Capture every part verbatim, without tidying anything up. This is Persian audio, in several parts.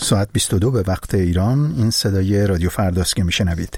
ساعت بیست و دو به وقت ایران. این صدای رادیو فرداست که میشنوید.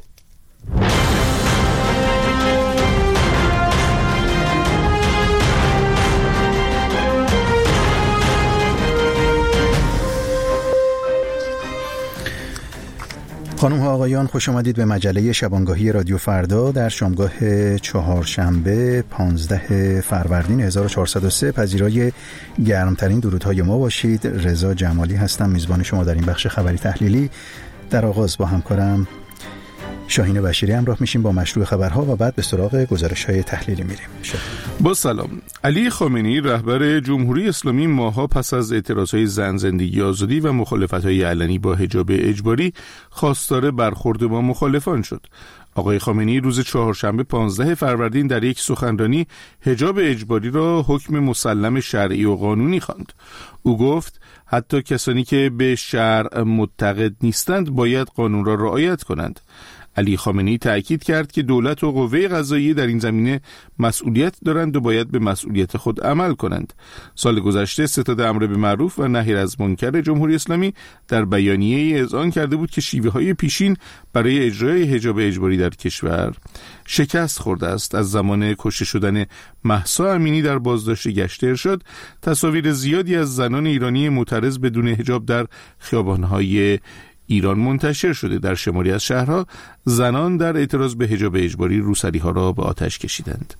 خانم ها آقایان، خوش آمدید به مجله شبانگاهی رادیو فردا در شامگاه چهارشنبه پانزده فروردین هزار و چهارصد و سه. پذیرای گرمترین درودهای ما باشید. رضا جمالی هستم، میزبان شما در این بخش خبری تحلیلی. در آغاز با همکارم شاهین بشیری همراه میشیم با مشروع خبرها و بعد به سراغ گزارش‌های تحلیلی میریم. با سلام. علی خامنه‌ای رهبر جمهوری اسلامی ماه‌ها پس از اعتراضهای زن، زندگی آزادی و مخالفت‌های علنی با حجاب اجباری خواستار برخورد با مخالفان شد. آقای خامنه‌ای روز چهارشنبه پانزده فروردین در یک سخنرانی حجاب اجباری را حکم مسلم شرعی و قانونی خواند. او گفت حتی کسانی که به شرع معتقد نیستند باید قانون را رعایت کنند. علی خامنه‌ای تأکید کرد که دولت و قوه قضاییه در این زمینه مسئولیت دارند و باید به مسئولیت خود عمل کنند. سال گذشته ستاد امر به معروف و نهی از منکر جمهوری اسلامی در بیانیه‌ای اذعان کرده بود که شیوه‌های پیشین برای اجرای حجاب اجباری در کشور شکست خورده است. از زمان کشته شدن مهسا امینی در بازداشت گشت ارشاد، تصاویر زیادی از زنان ایرانی معترض بدون حجاب در خیابان‌های ایران منتشر شده. در شماری از شهرها زنان در اعتراض به حجاب اجباری روسری‌ها را به آتش کشیدند.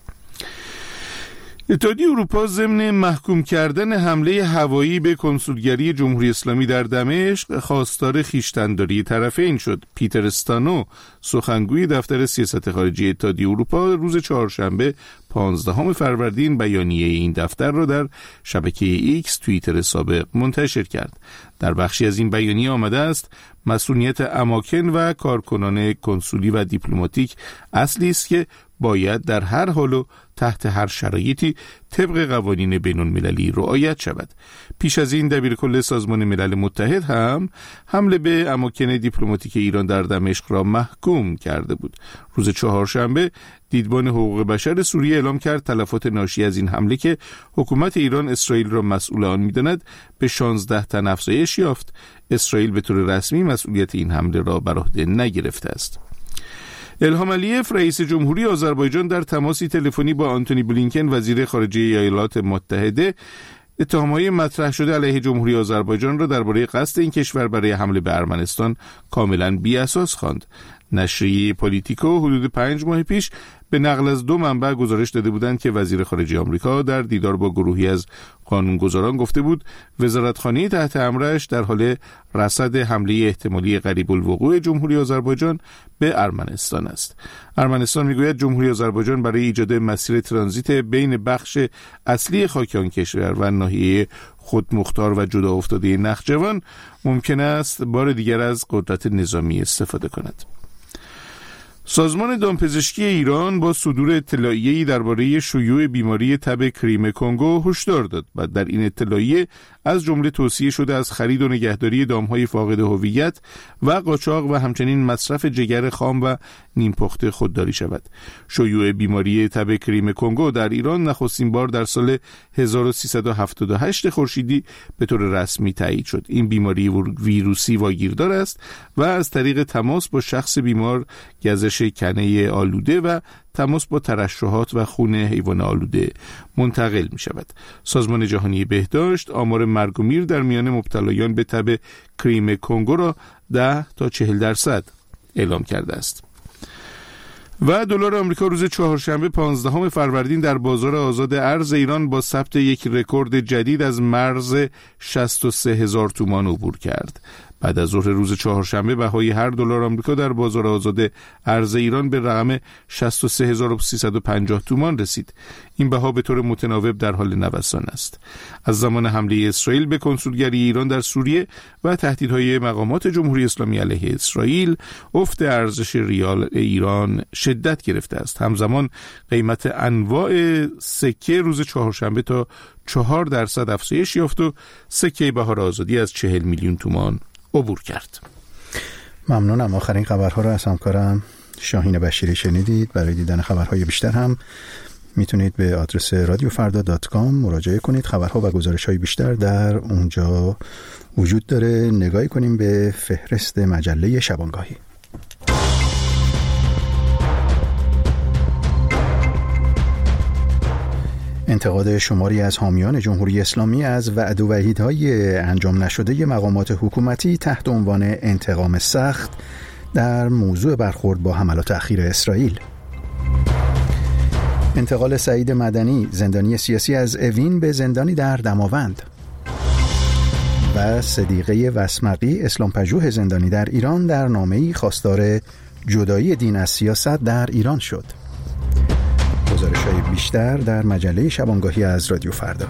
اتحادیه اروپا ضمن محکوم کردن حمله هوایی به کنسولگری جمهوری اسلامی در دمشق خواستار خویشتن‌داری طرفین شد. پیتر استانو، سخنگوی دفتر سیاست خارجی اتحادیه اروپا، روز چهارشنبه پانزدهم فروردین بیانیه این دفتر را در شبکه ایکس توییتر سابق منتشر کرد. در بخشی از این بیانیه آمده است مسئولیت اماکن و کارکنان کنسولی و دیپلماتیک اصلی است که باید در هر حال و تحت هر شرایطی طبق قوانین بین‌المللی رعایت شود. پیش از این دبیرکل سازمان ملل متحد هم حمله به اماکن دیپلماتیک ایران در دمشق را محکوم کرده بود. روز چهارشنبه دیدبان حقوق بشر سوریه اعلام کرد تلفات ناشی از این حمله که حکومت ایران اسرائیل را مسئول آن می‌داند به شانزده تن افزایش یافت. اسرائیل به طور رسمی مسئولیت این حمله را بر عهده نگرفته است. الهام علیف رئیس جمهوری آذربایجان در تماسی تلفنی با آنتونی بلینکن وزیر خارجه ایالات متحده اتهامات مطرح شده علیه جمهوری آذربایجان را درباره قصد این کشور برای حمله به ارمنستان کاملا بی‌اساس خواند. نشریه پولیتیکو حدود پنج ماه پیش به نقل از دو منبع گزارش داده بودند که وزیر خارجه آمریکا در دیدار با گروهی از قانونگذاران گفته بود وزارتخانه تحت امرش در حال رصد حمله احتمالی قریب الوقوع جمهوری آذربایجان به ارمنستان است. ارمنستان میگوید جمهوری آذربایجان برای ایجاد مسیر ترانزیت بین بخش اصلی خاک آن کشور و ناحیه خودمختار و جدا افتاده نخجوان ممکن است بار دیگر از قدرت نظامی استفاده کند. سازمان دامپزشکی ایران با صدور اطلاعیه‌ای درباره شیوع بیماری تب کریم کنگو هشدار داد و در این اطلاعیه از جمله توصیه شده از خرید و نگهداری دام‌های فاقد هویت و قاچاق و همچنین مصرف جگر خام و نیم پخته خودداری شود. شیوع بیماری تب کریم کنگو در ایران نخستین بار در سال هزار و سیصد و هفتاد و هشت خورشیدی به طور رسمی تایید شد. این بیماری ویروسی واگیردار است و از طریق تماس با شخص بیمار، گزش کنه آلوده و تماس با ترشحات و خون حیوان آلوده منتقل می شود. سازمان جهانی بهداشت آمار مرگ و میر در میان مبتلایان به تب کریم کنگو را ده تا چهل درصد اعلام کرده است. و دلار آمریکا روز چهارشنبه پانزدهم فروردین در بازار آزاد ارز ایران با ثبت یک رکورد جدید از مرز شصت و سه هزار تومان عبور کرد. بعد از ظهر روز چهارشنبه بهای هر دلار آمریکا در بازار آزاد ارز ایران به رقم شصت و سه هزار و سیصد و پنجاه تومان رسید. این بها به طور متناوب در حال نوسان است. از زمان حمله اسرائیل به کنسولگری ایران در سوریه و تهدیدهای مقامات جمهوری اسلامی علیه اسرائیل، افت ارزش ریال ایران شدت گرفته است. همزمان قیمت انواع سکه روز چهارشنبه تا چهار درصد افزایش یافت و سکه بهار آزادی از چهل میلیون تومان عبور کرد. ممنونم. آخرین خبرها را از همکارم شاهین بشیری شنیدید. برای دیدن خبرهای بیشتر هم میتونید به آدرس رادیو فردا دات کام مراجعه کنید. خبرها و گزارش‌های بیشتر در اونجا وجود داره. نگاهی کنیم به فهرست مجله شبانگاهی. انتقاد شماری از حامیان جمهوری اسلامی از وعد و وعیدهای انجام نشده مقامات حکومتی تحت عنوان انتقام سخت در موضوع برخورد با حملات اخیر اسرائیل. انتقال سعید مدنی زندانی سیاسی از اوین به زندانی در دماوند. و صدیقه وسمقی اسلام پژوه زندانی در ایران در نامه‌ای خواستار جدایی دین از سیاست در ایران شد. گزارش‌های بیشتر در مجله شبانگاهی از رادیو فردا.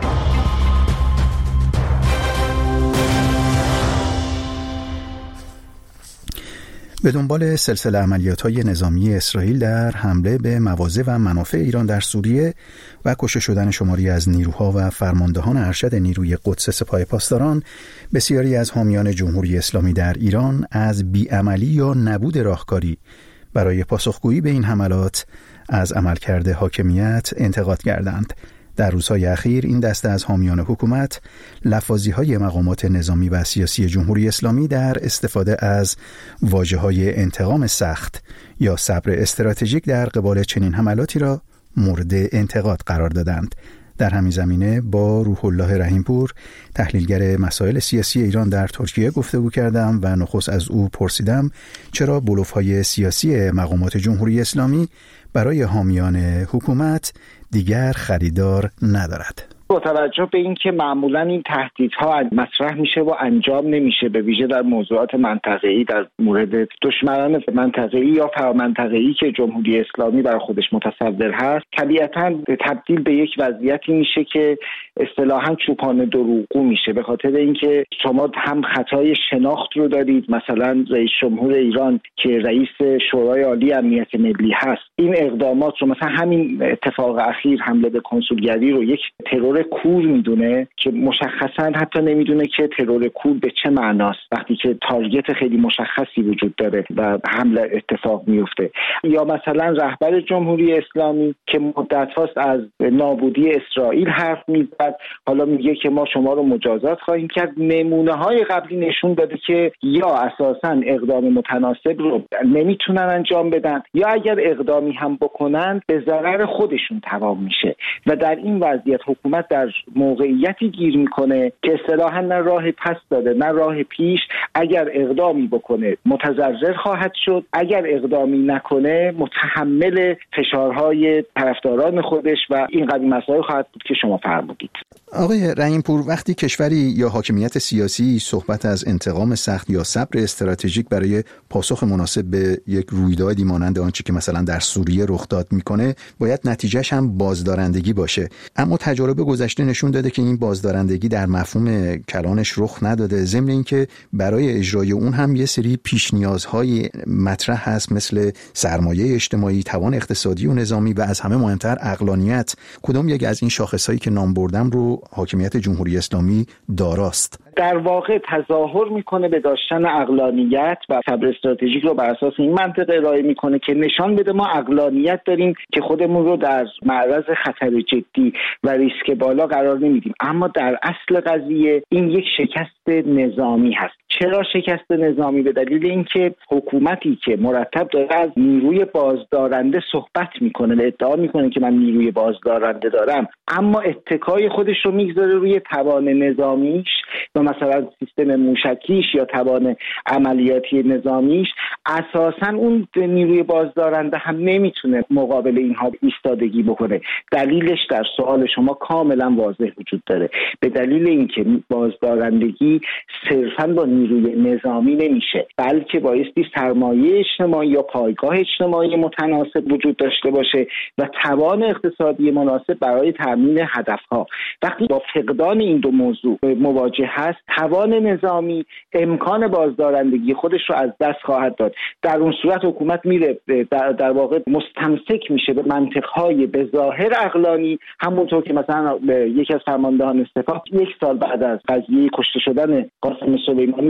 به دنبال سلسله عملیات‌های نظامی اسرائیل در حمله به مواضع و منافع ایران در سوریه و کشته شدن شماری از نیروها و فرماندهان ارشد نیروی قدس سپاه پاسداران، بسیاری از حامیان جمهوری اسلامی در ایران از بیعملی یا نبود راهکاری برای پاسخگویی به این حملات از عملکرد حاکمیت انتقاد کردند. در روزهای اخیر این دسته از حامیان حکومت لفاظی‌های مقامات نظامی و سیاسی جمهوری اسلامی در استفاده از واژه‌های انتقام سخت یا صبر استراتژیک در قبال چنین حملاتی را مورد انتقاد قرار دادند. در همین زمینه با روح الله رحیمپور، تحلیلگر مسائل سیاسی ایران در ترکیه گفتگو کردم و نخست از او پرسیدم چرا بلوف‌های سیاسی مقامات جمهوری اسلامی برای حامیان حکومت دیگر خریدار ندارد. با توجه به اینکه معمولا این تهدیدها مطرح میشه و انجام نمیشه، به ویژه در موضوعات منطقه‌ای در مورد دشمنان منطقه‌ای یا فرامنطقه‌ای که جمهوری اسلامی برای خودش متصور هست، طبیعتاً تبدیل به یک وضعیتی میشه که اصطلاحاً چوپان دروغگو میشه، به خاطر اینکه شما هم خطای شناخت رو دارید. مثلا رئیس جمهور ایران که رئیس شورای عالی امنیت ملی هست، این اقدامات رو، مثلا همین اتفاق اخیر حمله به کنسولگری رو، یک ترور کور میدونه که مشخصا حتی نمیدونه که ترور کور به چه معناست وقتی که تارگت خیلی مشخصی وجود داره و حمله اتفاق میفته. یا مثلا رهبر جمهوری اسلامی که مدت هاست از نابودی اسرائیل حرف میزد، حالا میگه که ما شما رو مجازات خواهیم کرد. نمونه های قبلی نشون داده که یا اساسا اقدام متناسب رو نمیتونن انجام بدن، یا اگر اقدامی هم بکنن به ضرر خودشون تمام میشه و در این وضعیت حکومت در موقعیتی گیر میکنه که اصطلاحاً نه راه پس داده نه راه پیش. اگر اقدامی بکنه متضرر خواهد شد، اگر اقدامی نکنه متحمل فشارهای طرفداران خودش و این قضیه مسائل خواهد بود که شما فرمودید. آقای رحیمپور، وقتی کشوری یا حاکمیت سیاسی صحبت از انتقام سخت یا صبر استراتژیک برای پاسخ مناسب به یک رویدادی مانند آنچه که مثلا در سوریه رخ داد میکنه، باید نتیجهش هم بازدارندگی باشه. اما تجربه گذشته نشون داده که این بازدارندگی در مفهوم کلانش رخ نداده. ضمن اینکه برای اجرای اون هم یه سری پیش نیازهای مطرح هست، مثل سرمایه اجتماعی، توان اقتصادی و نظامی و از همه مهمتر عقلانیت. کدام یک از این شاخصهایی که نام بردم رو حاکمیت جمهوری اسلامی داراست؟ در واقع تظاهر میکنه به داشتن عقلانیت و صبر استراتژیک رو بر اساس این منطق ارائه میکنه که نشان بده ما عقلانیت داریم که خودمون رو در معرض خطر جدی و ریسک بالا قرار نمیدیم. اما در اصل قضیه این یک شکست نظامی هست. چرا شکست نظامی؟ به دلیل اینکه حکومتی که مرتب داره از نیروی بازدارنده صحبت میکنه و ادعا میکنه که من نیروی بازدارنده دارم، اما اتکای خودش رو میگذاره روی توان نظامیش و مثلا سیستم موشکیش یا توان عملیاتی نظامیش، اساساً اون نیروی بازدارنده هم نمیتونه مقابل اینها ایستادگی بکنه. دلیلش در سوال شما کاملا واضح وجود داره، به دلیل اینکه بازدارندگی صرفاً با نیروی نظامی نمیشه، بلکه بایستی سرمایه اجتماعی یا پایگاه اجتماعی متناسب وجود داشته باشه و توان اقتصادی مناسب برای تامین هدفها. وقتی با فقدان این دو موضوع مواجه هست، توان نظامی امکان بازدارندگی خودش رو از دست خواهد داد. در اون صورت حکومت میره در, در واقع مستمسک میشه به منطقهای به ظاهر عقلانی، همونطور که مثلا یکی از فرماندهان سپاه یک سال بعد از قضیه کشته شدن قاسم سلیمانی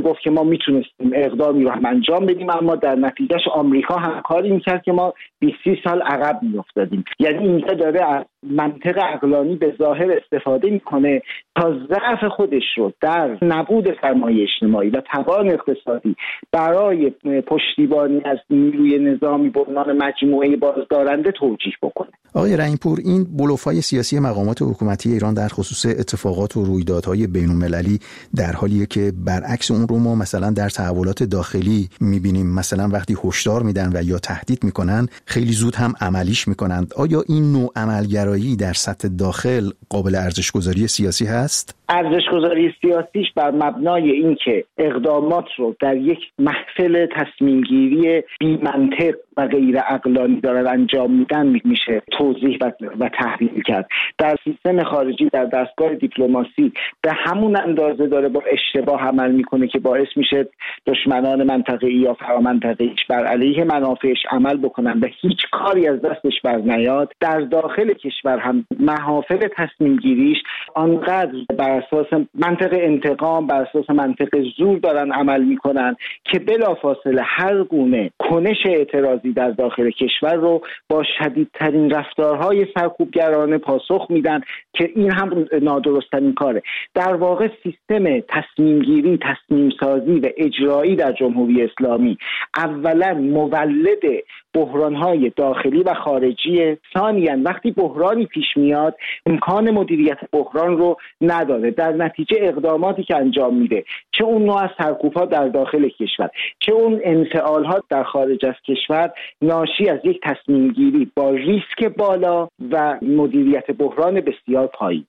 میگفت که ما میتونستیم اقدامی رو هم انجام بدیم، اما در نتیجهش آمریکا هم کاری میکرد که ما بیست سال عقب میافتادیم. یعنی اینجا داره از منطق عقلانی به ظاهر استفاده میکنه تا ضعف خودش رو در نبود سرمایه اجتماعی و توان اقتصادی برای پشتیبانی از نیروی نظامی به عنوان مجموعه بازدارنده توجیه بکنه. آقای رحیمپور، این بلوف‌های سیاسی مقامات حکومتی ایران در خصوص اتفاقات و رویدادهای بین‌المللی در حالیه که برعکس اون رو ما مثلا در تحولات داخلی می‌بینیم، مثلا وقتی هشدار میدن و یا تهدید میکنن خیلی زود هم عملیش میکنند. آیا این نوع عملگرایی در سطح داخل قابل ارزش‌گذاری سیاسی هست؟ ارزش‌گذاری سیاسیش بر مبنای اینکه اقدامات رو در یک محفل تصمیم‌گیری بی‌منطق و غیر عقلانی دارن انجام میدن میشه توضیح و, و تحلیل کرد. در سیستم خارجی، در دستگاه دیپلماسی به همون اندازه داره با اشتباه عمل میکنه که باعث میشه دشمنان منطقه‌ای یا فرامنطقه‌ایش بر علیه منافعش عمل بکنن و هیچ کاری از دستش بر نیاد. در داخل کشور هم محافل تصمیم گیریش آنقدر بر اساس منطق انتقام، بر اساس منطق زور دارن عمل میکنن که بلافاصله هر گونه کنش اعتراضی در داخل کشور رو با شدیدترین رفتارهای سرکوبگرانه پاسخ میدن که این هم نادرست‌ترین کاره. در واقع سیستم تصمیم گیری، تصمیم سازی و اجرایی در جمهوری اسلامی اولا مولد بحران‌های داخلی و خارجی، ثانیاً وقتی بحرانی پیش میاد امکان مدیریت بحران رو نداره. در نتیجه اقداماتی که انجام میده، چه اون نوع از سرکوب‌ها در داخل کشور، چه اون انفعال‌ها در خارج از کشور، ناشی از یک تصمیم گیری با ریسک بالا و مدیریت بحران بسیار پایین.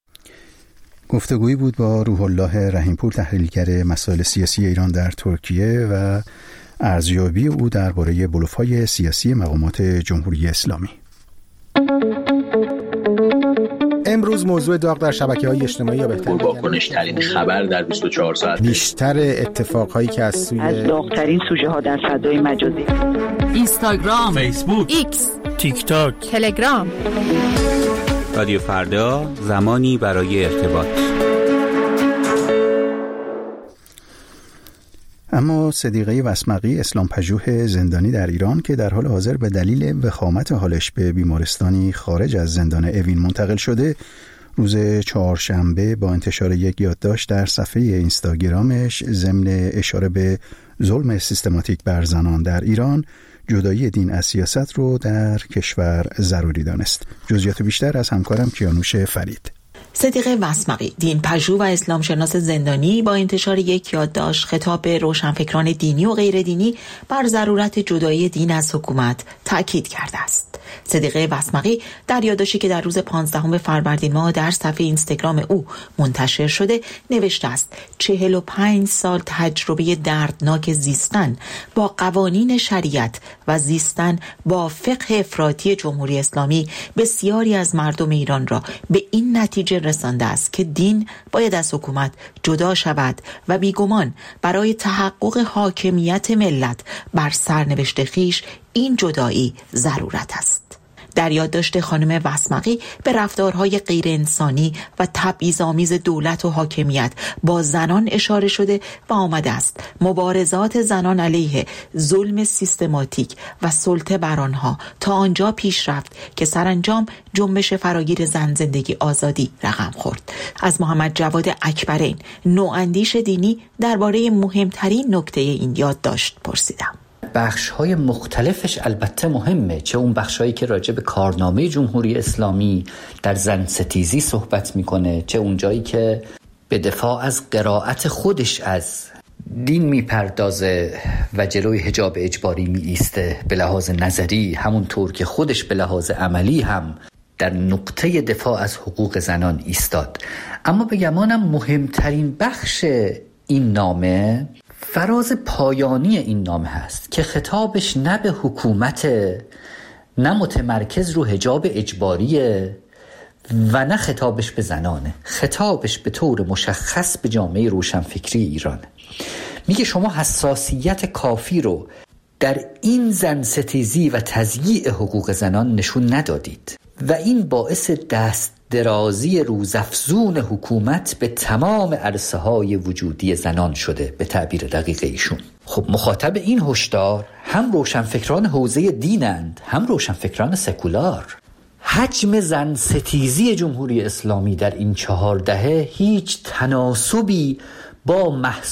گفتگویی بود با روح الله رحیمپور، تحلیلگر مسائل سیاسی ایران در ترکیه و ارزیابی او درباره بلوف‌های سیاسی مقامات جمهوری اسلامی. امروز موضوع داغ در شبکه‌های اجتماعی یا بهتر واکنش‌ترین خبر در بیست و چهار ساعت، بیشتر اتفاقهایی که از سوی از داغ‌ترین سوژه‌ها در فضای مجازی، اینستاگرام، فیسبوک، ایکس، تیک تاک، تلگرام. رادیو فردا، زمانی برای ارتباط. اما صدیقه وسمقی، اسلام پژوه زندانی در ایران که در حال حاضر به دلیل وخامت حالش به بیمارستانی خارج از زندان اوین منتقل شده، روز چهارشنبه با انتشار یک یادداشت در صفحه اینستاگرامش ضمن اشاره به ظلم سیستماتیک بر زنان در ایران، جدایی دین از سیاست رو در کشور ضروری دانست. جزئیات بیشتر از همکارم کیانوش فرید. صدیقه وسمقی، دین پژوه و اسلام شناس زندانی، با انتشار یک یادداشت خطاب به روشنفکران دینی و غیر دینی بر ضرورت جدایی دین از حکومت تأکید کرده است. صدیقه وسمقی در یادداشتی که در روز پانزدهم فروردین ماه در صفحه اینستاگرام او منتشر شده نوشته است: چهل و پنج سال تجربه دردناک زیستن با قوانین شریعت و زیستن با فقه افراطی جمهوری اسلامی بسیاری از مردم ایران را به این نتیجه رسانده است که دین باید از حکومت جدا شود و بیگمان برای تحقق حاکمیت ملت بر سرنوشت خویش این جدایی ضرورت است. در یادداشت خانم وسمقی به رفتارهای غیر انسانی و تبعیض‌آمیز دولت و حاکمیت با زنان اشاره شده و آمده است مبارزات زنان علیه ظلم سیستماتیک و سلطه بر آنها تا آنجا پیش رفت که سرانجام جنبش فراگیر زن زندگی آزادی رقم خورد. از محمد جواد اکبرین، نواندیش دینی، درباره مهمترین نکته این یادداشت پرسیدم. بخش‌های مختلفش البته مهمه، چه اون بخش‌هایی که راجع به کارنامه جمهوری اسلامی در زن ستیزی صحبت میکنه، چه اون جایی که به دفاع از قرائت خودش از دین میپردازه و جلوی حجاب اجباری میایسته به لحاظ نظری، همونطور که خودش به لحاظ عملی هم در نقطه دفاع از حقوق زنان ایستاد. اما به گمانم مهمترین بخش این نامه فراز پایانی این نامه هست که خطابش نه به حکومت، نه متمرکز رو حجاب اجباریه و نه خطابش به زنانه، خطابش به طور مشخص به جامعه روشنفکری ایران. میگه شما حساسیت کافی رو در این زن ستیزی و تضییع حقوق زنان نشون ندادید و این باعث دست درازی روزافزون حکومت به تمام عرصه های وجودی زنان شده، به تعبیر دقیق ایشون. خب مخاطب این هشدار هم روشنفکران حوزه دینند، هم روشنفکران سکولار. حجم زن ستیزی جمهوری اسلامی در این چهار دهه هیچ تناسبی با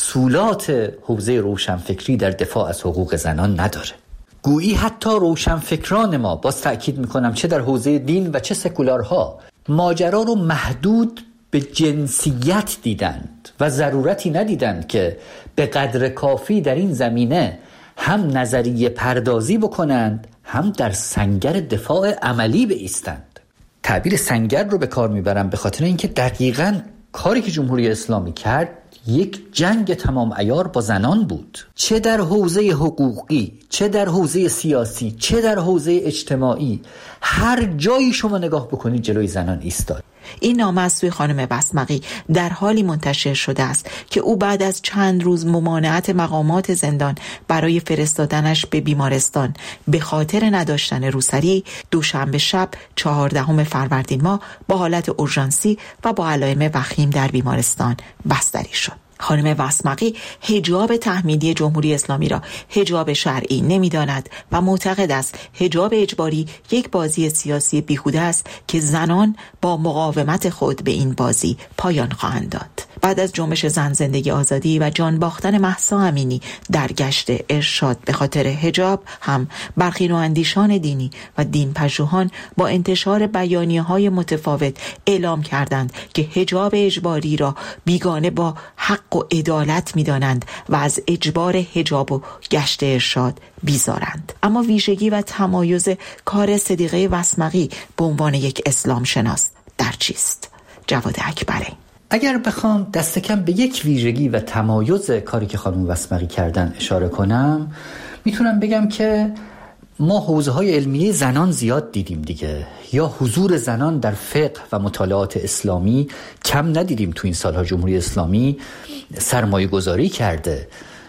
محصولات حوزه روشنفکری در دفاع از حقوق زنان نداره. گویی حتی روشنفکران ما، باز تأکید میکنم، چه در حوزه دین و چه سکولارها، ماجرا رو محدود به جنسیت دیدند و ضرورتی ندیدند که به قدر کافی در این زمینه هم نظریه پردازی بکنند، هم در سنگر دفاع عملی بایستند. تعبیر سنگر رو به کار میبرم به خاطر اینکه دقیقاً کاری که جمهوری اسلامی کرد یک جنگ تمام عیار با زنان بود، چه در حوزه حقوقی، چه در حوزه سیاسی، چه در حوزه اجتماعی. هر جایی شما نگاه بکنید جلوی زنان ایستاد. این نامه از سوی خانم بسمقی در حالی منتشر شده است که او بعد از چند روز ممانعت مقامات زندان برای فرستادنش به بیمارستان به خاطر نداشتن روسری، دوشنبه شب چهاردهم فروردین ماه با حالت اورژانسی و با علائم وخیم در بیمارستان بستری شد. خانم بسمقی حجاب تحمیلی جمهوری اسلامی را حجاب شرعی نمی‌داند و معتقد است حجاب اجباری یک بازی سیاسی بیهوده است که زنان با مقاومت خود به این بازی پایان خواهند داد. بعد از جنبش زن زندگی آزادی و جان باختن مهسا امینی در گشت ارشاد به خاطر حجاب، هم برخی نواندیشان دینی و دین پژوهان با انتشار بیانیه‌های متفاوت اعلام کردند که حجاب اجباری را بیگانه با حق و عدالت می‌دانند و از اجبار حجاب و گشت ارشاد بیزارند. اما ویژگی و تمایز کار صدیقه بسمقی به عنوان یک اسلام شناس در چیست؟ جواد اکبری. اگر بخوام دست کم به یک ویژگی و تمایز کاری که خانم بسمقی کردن اشاره کنم، میتونم بگم که ما حوزه‌های علمیه زنان زیاد دیدیم دیگه، یا حضور زنان در فقه و مطالعات اسلامی کم ندیدیم. تو این سالها جمهوری اسلامی سرمایه گذاری کرده.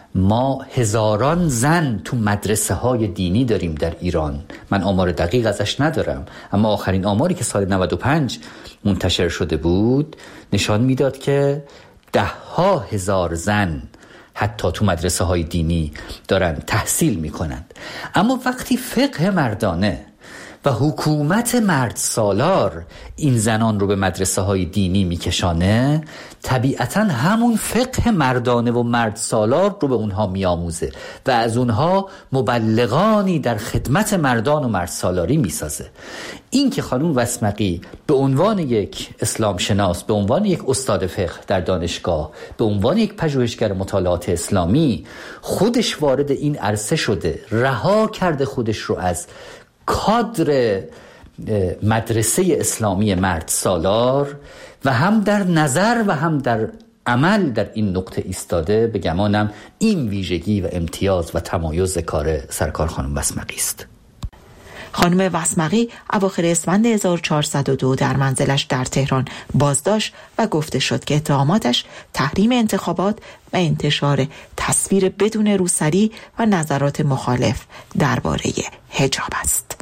ما هزاران زن تو مدرسه های دینی داریم در ایران. من آمار دقیق ازش ندارم، اما آخرین آماری که سال نود و پنج منتشر شده بود نشان میداد که ده ها هزار زن حتی تو مدرسه های دینی دارن تحصیل میکنند. اما وقتی فقه مردانه و حکومت مرد سالار این زنان رو به مدرسه های دینی میکشانه، طبیعتا همون فقه مردانه و مرد سالار رو به اونها میآموزه و از اونها مبلغانی در خدمت مردان و مرد سالاری میسازه. این که خانم بسمقی به عنوان یک اسلام شناس، به عنوان یک استاد فقه در دانشگاه، به عنوان یک پژوهشگر مطالعات اسلامی خودش وارد این عرصه شده، رها کرده خودش رو از کادر مدرسه اسلامی مرد سالار و هم در نظر و هم در عمل در این نقطه ایستاده، به گمانم این ویژگی و امتیاز و تمایز کار سرکار خانم بسمقی است. خانم بسمقی اواخر اسفند هزار و چهارصد و دو در منزلش در تهران بازداشت و گفته شد که اتهاماتش تحریم انتخابات و انتشار تصویر بدون روسری و نظرات مخالف درباره حجاب است.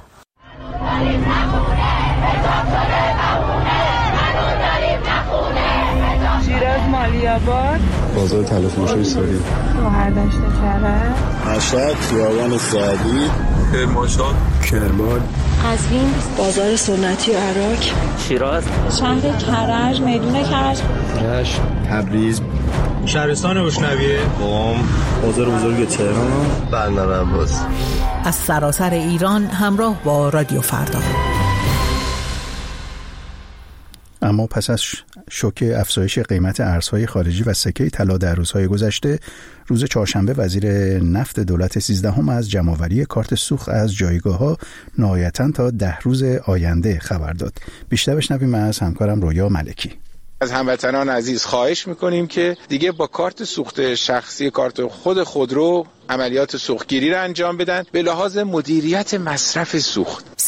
شیراز مالی‌آباد، بازار تلفروشی ساری، شهردشت کرج، مشهد، خیابان سعدی، کرمانشاه، کرمان، قزوین، بازار سنتی عراق، شیراز، شهر کرج، میدون کرج، رشت، تبریز، شهرستان روشنویه، قم، بازار بزرگ تهران، بندر عباس. از سراسر ایران همراه با رادیو فردا. اما پس از شوک افزایش قیمت ارزهای خارجی و سکه طلا در روزهای گذشته، روز چهارشنبه وزیر نفت دولت سیزدهم از جمع‌آوری کارت سوخت از جایگاه‌ها نهایتاً تا ده روز آینده خبر داد. بیشتر بشنویم از همکارم رویا ملکی. از هموطنان عزیز خواهش میکنیم که دیگه با کارت سوخت شخصی، کارت خود خودرو عملیات سوختگیری را انجام بدن به لحاظ مدیریت مصرف سوخت.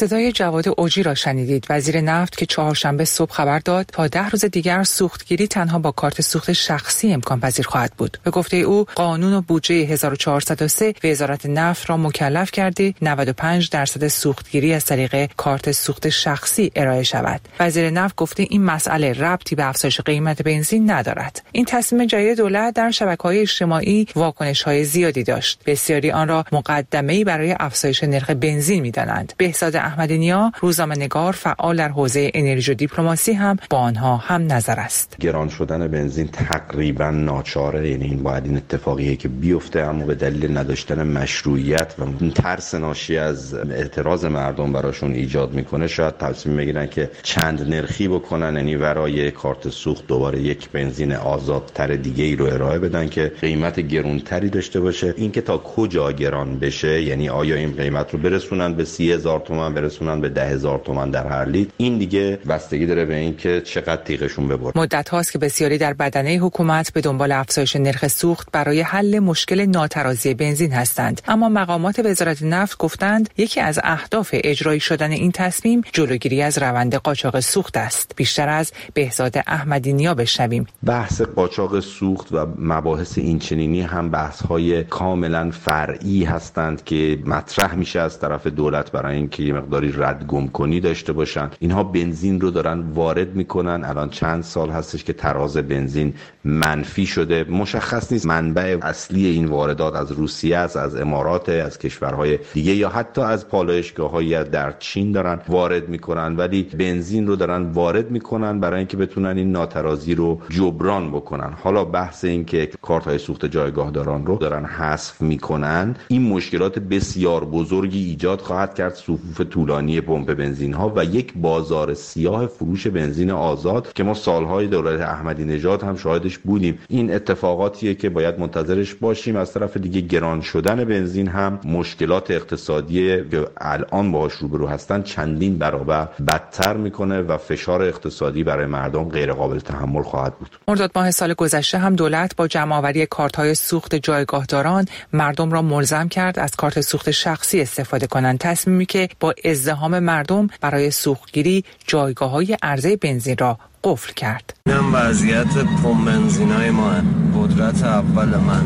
صدای جواد اوجی را شنیدید، وزیر نفت که چهارشنبه صبح خبر داد تا ده روز دیگر سوختگیری تنها با کارت سوخت شخصی امکان پذیر خواهد بود. به گفته او قانون و بودجه هزار و چهارصد و سه وزارت نفت را مکلف کرده نود و پنج درصد سوختگیری از طریق کارت سوخت شخصی ارائه شود. وزیر نفت گفته این مسئله ربطی به افزایش قیمت بنزین ندارد. این تصمیم جدید دولت در شبکه‌های اجتماعی واکنش‌های زیادی داشت. بسیاری آن را مقدمه‌ای برای افزایش نرخ بنزین می‌دانند. بهزاد احمدی‌نیا، روزنامه‌نگار فعال در حوزه انرژی و دیپلماسی هم با آنها هم نظر است. گران شدن بنزین تقریبا ناچاره، یعنی این باید این اتفاقیه که بیفته، اما به دلیل نداشتن مشروعیت و این ترس ناشی از اعتراض مردم براشون ایجاد میکنه شاید تصمیم بگیرن که چند نرخی بکنن، یعنی برای کارت سوخت دوباره یک بنزین آزادتر دیگه ای رو ارائه بدن که قیمت گرانتری داشته باشه. این که تا کجا گران بشه، یعنی آیا این قیمت رو برسونن به سی هزار تومان، برسونن به ده هزار تومان در هر لیتر، این دیگه بستگی داره به این که چقدر تیغشون ببره. مدت هاست که بسیاری در بدنه حکومت به دنبال افزایش نرخ سوخت برای حل مشکل ناترازی بنزین هستند، اما مقامات وزارت نفت گفتند یکی از اهداف اجرایی شدن این تصمیم جلوگیری از روند قاچاق سوخت است. بیشتر از بهزاد احمدی‌نیا بشنویم. بحث قاچاق سوخت و مباحث اینچنینی هم بحث‌های کاملا فرعی هستند که مطرح میشه از طرف دولت برای اینکه یه مقداری ردگم کنی داشته باشن. اینها بنزین رو دارن وارد میکنن. الان چند سال هستش که تراز بنزین منفی شده. مشخص نیست منبع اصلی این واردات از روسیه است، از امارات، از کشورهای دیگه یا حتی از پالایشگاه‌های در چین دارن وارد میکنن، ولی بنزین رو دارن وارد میکنن برای اینکه بتونن این ناترازی رو جبران بکنن. حالا بحث این که کارت‌های سوخت جایگاهداران رو دارن حذف میکنن، این مشکلات بسیار بزرگی ایجاد خواهد کرد، صفوف طولانی پمپ بنزین ها و یک بازار سیاه فروش بنزین آزاد که ما سالهای دولت احمدی نژاد هم شاهدش بودیم. این اتفاقاتیه که باید منتظرش باشیم. از طرف دیگه گران شدن بنزین هم مشکلات اقتصادی که الان باهاش روبرو هستن چندین برابر بدتر میکنه و فشار اقتصادی برای مردم غیر قابل تحمل خواهد بود. مرداد ماه سال گذشته هم دولت با جمع‌آوری کارت‌های سوخت جایگاهداران مردم را ملزم کرد از کارت سوخت شخصی استفاده کنند، تصمیمی که با ازدحام مردم برای سوختگیری جایگاه‌های عرضه بنزین را قفل کرد. این وضعیت پمپ بنزینای ما، قدرت اول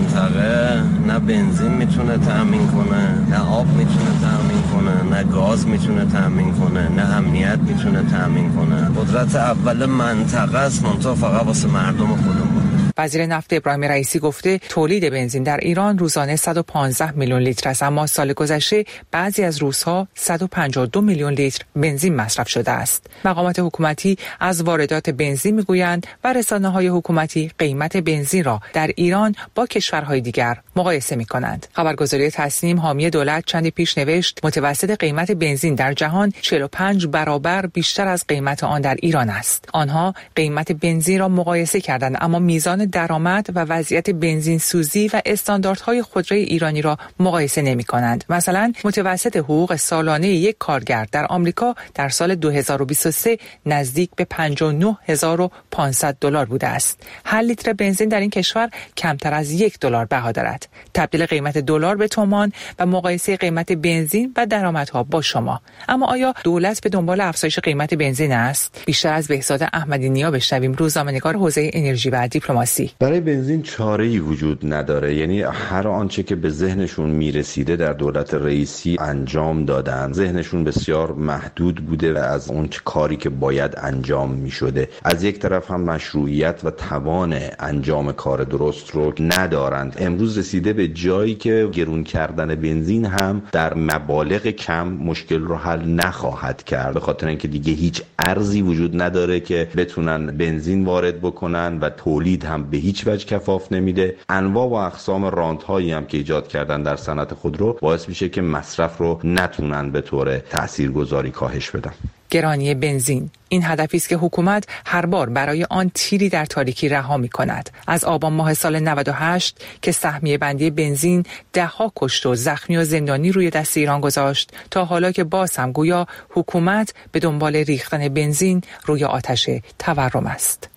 منطقه نه بنزین میتونه تامین کنه، نه آب میتونه تامین کنه، نه گاز میتونه تامین کنه، نه امنیت میتونه تامین کنه. قدرت اول منطقه است، منتها فقط واسه مردم خودمون. وزیر نفت ابراهیم رئیسی گفته تولید بنزین در ایران روزانه صد و پانزده میلیون لیتر است، اما سال گذشته بعضی از روزها صد و پنجاه و دو میلیون لیتر بنزین مصرف شده است. مقامات حکومتی از واردات بنزین میگویند و رسانه‌های حکومتی قیمت بنزین را در ایران با کشورهای دیگر مقایسه می‌کنند. خبرگزاری تصنیم حامی دولت چندی پیش نوشت متوسط قیمت بنزین در جهان چهل و پنج برابر بیشتر از قیمت آن در ایران است. آنها قیمت بنزین را مقایسه کردند، اما میزان درآمد و وضعیت بنزین سوزی و استانداردهای خودروی ایرانی را مقایسه نمی‌کنند. مثلا متوسط حقوق سالانه یک کارگر در آمریکا در سال دو هزار و بیست و سه نزدیک به پنجاه و نه هزار و پانصد دلار بوده است. هر لیتر بنزین در این کشور کمتر از یک دلار بها دارد. تبدیل قیمت دلار به تومان و مقایسه قیمت بنزین و درآمدها با شما. اما آیا دولت به دنبال افزایش قیمت بنزین است؟ بیشتر از بهزاد احمدی‌نیا بشنویم، روزنامه‌نگار حوزه انرژی و دیپلماسی. برای بنزین چاره‌ای وجود نداره، یعنی هر آنچه که به ذهنشون میرسیده در دولت رئیسی انجام دادن. ذهنشون بسیار محدود بوده و از اون کاری که باید انجام میشده. از یک طرف هم مشروعیت و توان انجام کار درست رو ندارند. امروز رسیده به جایی که گرون کردن بنزین هم در مبالغ کم مشکل رو حل نخواهد کرد، به خاطر اینکه دیگه هیچ ارزی وجود نداره که بتونن بنزین وارد بکنن و تولید هم به هیچ وجه کفاف نمیده. انواع و اقسام رانت‌هایی هم که ایجاد کردن در صنعت خودرو باعث میشه که مصرف رو نتونن به طور تاثیرگذاری کاهش بدن. گرانی بنزین این هدفی است که حکومت هر بار برای آن تیری در تاریکی رها می‌کند. از آبان ماه سال نود و هشت که سهمیه بندی بنزین ده‌ها کشت و زخمی و زندانی روی دست ایران گذاشت تا حالا که باز هم گویا حکومت به دنبال ریختن بنزین روی آتش تورم است.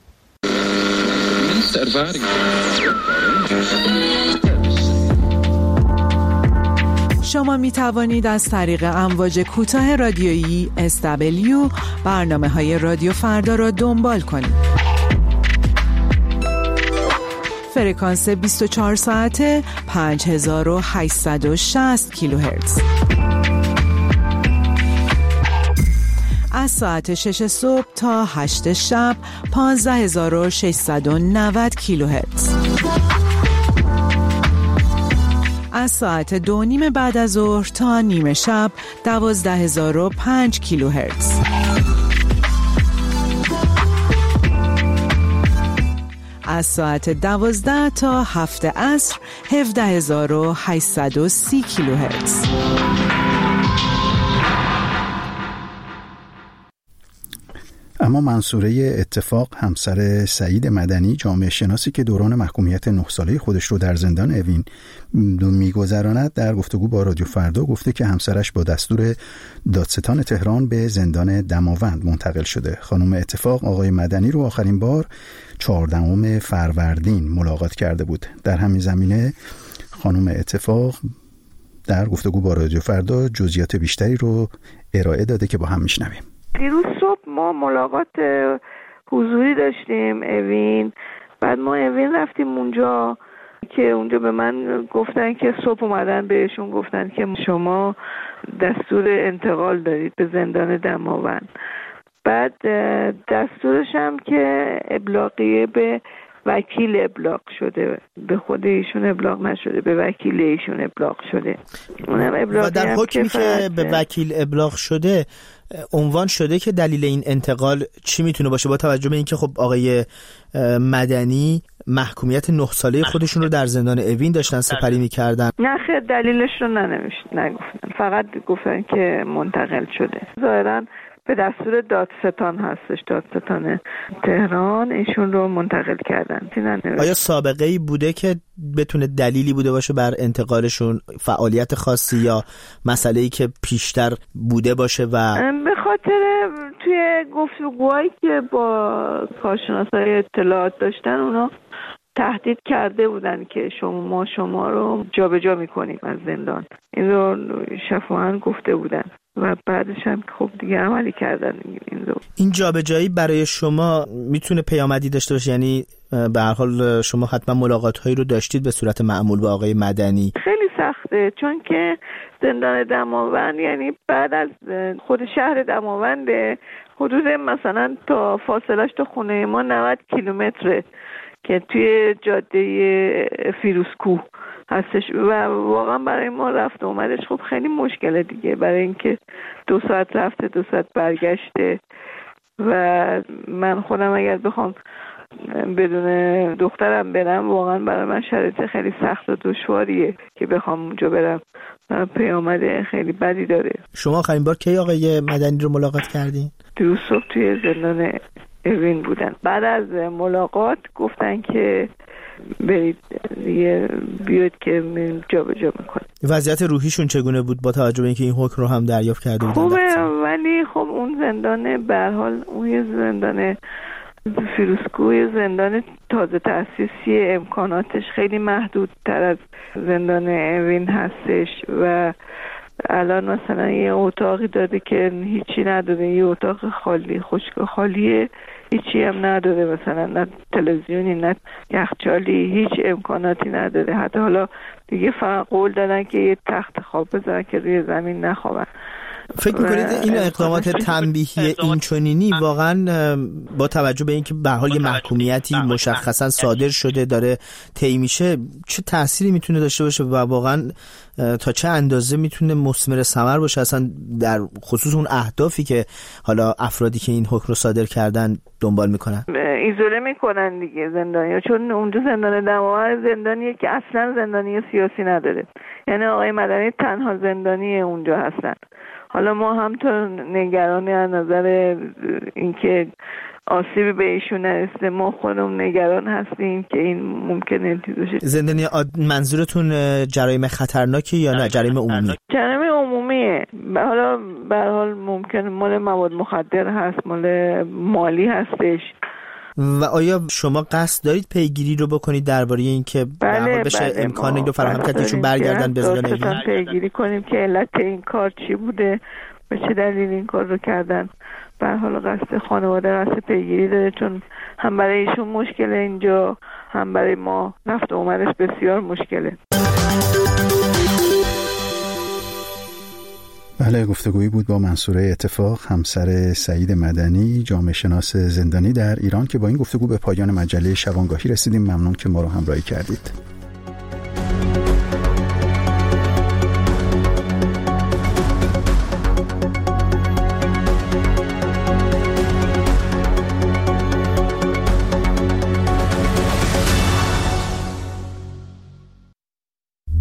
شما می توانید از طریق امواج کوتاه رادیویی اس دبلیو برنامه های رادیو فردا را دنبال کنید. فرکانس بیست و چهار ساعته پنج هزار و هشتصد و شصت کیلوهرتز. از ساعت شش صبح تا هشت شب پانزده هزار و ششصد و نود کیلوهرتز. از ساعت دو نیم بعد از ظهر تا نیمه شب دوازده هزار و پنج کیلوهرتز. از ساعت دوازده تا هفت عصر هفده هزار و هشتصد و سی کیلوهرتز. اما منصوره اتفاق همسر سعید مدنی جامعه شناسی که دوران محکومیت نه ساله خودش رو در زندان اوین میگذراند در گفتگو با رادیو فردا گفته که همسرش با دستور دادستان تهران به زندان دماوند منتقل شده. خانم اتفاق آقای مدنی رو آخرین بار چهاردهم فروردین ملاقات کرده بود. در همین زمینه خانم اتفاق در گفتگو با رادیو فردا جزئیات بیشتری رو ارائه داده که با هم میشنویم. دیروز صبح ما ملاقات حضوری داشتیم اوین، بعد ما اوین رفتیم اونجا که اونجا به من گفتن که صبح اومدن بهشون گفتن که شما دستور انتقال دارید به زندان دماوند. بعد دستورش هم که ابلاغیه به وکیل ابلاغ شده، به خود ایشون ابلاغ نشده، به وکیل ایشون ابلاغ شده. و در حکمی که به وکیل ابلاغ شده عنوان شده که دلیل این انتقال چی میتونه باشه، با توجه به اینکه خب آقای مدنی محکومیت نه ساله خودشون رو در زندان اوین داشتن سپری میکردن؟ نه خیر، دلیلش رو ننوشت، نگفتن، فقط گفتن که منتقل شده. ظاهراً به دستور دادستان هستش، دادستان تهران ایشون رو منتقل کردن. آیا سابقه‌ای بوده که بتونه دلیلی بوده باشه بر انتقالشون، فعالیت خاصی یا مسئله‌ای که پیشتر بوده باشه؟ و به خاطر توی گفتگوهایی که با کارشناسای اطلاعات داشتن اونا تهدید کرده بودن که شما ما شما رو جابجا می‌کنیم از زندان. این رو شفاهن گفته بودن و بعدش هم خب دیگه عملی کردن این رو. این جابجایی برای شما میتونه پیامدی داشته باشه؟ یعنی به هر حال شما حتما ملاقات‌هایی رو داشتید به صورت معمول با آقای مدنی. خیلی سخته، چون که زندان دماوند یعنی بعد از خود شهر دماوند حدود مثلا تا فاصلش تا خونه ما نود کیلومتره که توی جاده فیروزکوه هستش و واقعا برای ما رفت اومدش خب خیلی مشکله دیگه، برای اینکه دو ساعت رفته دو ساعت برگشته و من خودم اگر بخوام بدون دخترم برم واقعا برای من شرایط خیلی سخت و دشواریه که بخوام اونجا برم، پیامد خیلی بدی داره. شما آخرین بار کی آقای مدنی رو ملاقات کردین؟ دیروز صبح توی زندان اوین بودن. بعد از ملاقات گفتن که برید دیگه بیاید که جا به جا میکنه. وضعیت روحیشون چگونه بود با توجه به اینکه این حکم رو هم دریافت کرده بودن؟ خوبه، ولی خب اون زندان به هر حال اون زندان فیروزکوه زندان تازه تأسیسی، امکاناتش خیلی محدودتر از زندان اوین هستش و الان مثلا یه اتاقی داده که هیچی نداره، یه اتاق خالی خشک خالیه، هیچی هم نداره، مثلا نه تلویزیونی نه یخچالی، هیچ امکاناتی نداره. حتی حالا دیگه فقط قول دادن که یه تخت خواب بذارن که روی زمین نخوابن. فکر میکنید این اقدامات تنبیهی اینچنینی واقعا با توجه به اینکه به هر حال محکومیتی مشخصا صادر شده داره طی میشه چه تأثیری میتونه داشته باشه و واقعا تا چه اندازه میتونه مثمر ثمر باشه اصلا در خصوص اون اهدافی که حالا افرادی که این حکم رو صادر کردن دنبال میکنن؟ ایزوله میکنن دیگه زندانیا، چون اونجا زندان دماوند زندانیه که اصلا زندانی سیاسی نداره، یعنی آقای مدنی تنها زندانی اونجا هستن. حالا ما هم تا نگرانی از نظر اینکه آسیبی به ایشون نرسه، ما خودمون نگران هستیم که این ممکنه باشه. زندانی منظورتون جرایم خطرناکی یا نه جرایم عمومی؟ جرایم عمومیه. حالا به هر حال ممکنه مال مواد مخدر هست، مال مالی هستش و آیا شما قصد دارید پیگیری رو بکنید درباره اینکه بله بشه بله امکان این رو فراهم کرد ایشون برگردن به زندان؟ پیگیری کنیم که علت این کار چی بوده، به چه دلیل این کار رو کردن. به هر حال قصد خانواده قصد پیگیری داره، چون هم برای ایشون مشکل اینجا، هم برای ما رفت و اومدش بسیار مشکله. بله، گفتگویی بود با منصوره اتفاق، همسر سعید مدنی، جامعه شناس زندانی در ایران، که با این گفتگو به پایان مجله شبانگاهی رسیدیم. ممنون که ما رو همراهی کردید.